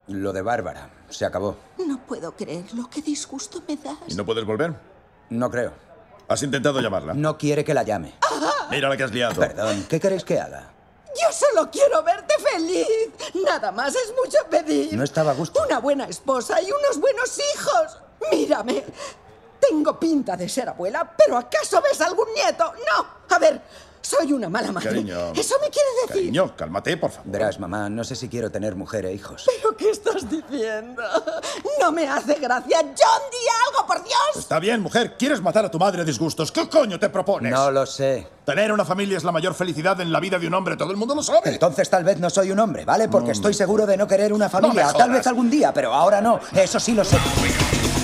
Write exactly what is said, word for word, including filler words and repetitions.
Lo de Bárbara. Se acabó. No puedo creerlo. Qué disgusto me das. ¿Y no puedes volver? No creo. ¿Has intentado llamarla? No quiere que la llame. Mira la que has liado. Perdón, ¿qué queréis que haga? Yo solo quiero verte feliz. Nada más es mucho pedir. No estaba a gusto. Una buena esposa y unos buenos hijos. Mírame. Tengo pinta de ser abuela, pero ¿acaso ves algún nieto? No. A ver, soy una mala madre. Cariño. Eso me quiere decir. Cariño, cálmate, por favor. Verás, mamá, no sé si quiero tener mujer e hijos. ¿Pero qué estás diciendo? No me hace gracia. John, di algo, por Dios. Está bien, mujer. ¿Quieres matar a tu madre a disgustos? ¿Qué coño te propones? No lo sé. Tener una familia es la mayor felicidad en la vida de un hombre. Todo el mundo lo sabe. Entonces tal vez no soy un hombre, ¿vale? Porque No, estoy no. seguro de no querer una No familia. me Tal jodas. vez algún día, pero ahora no. Eso sí lo sé.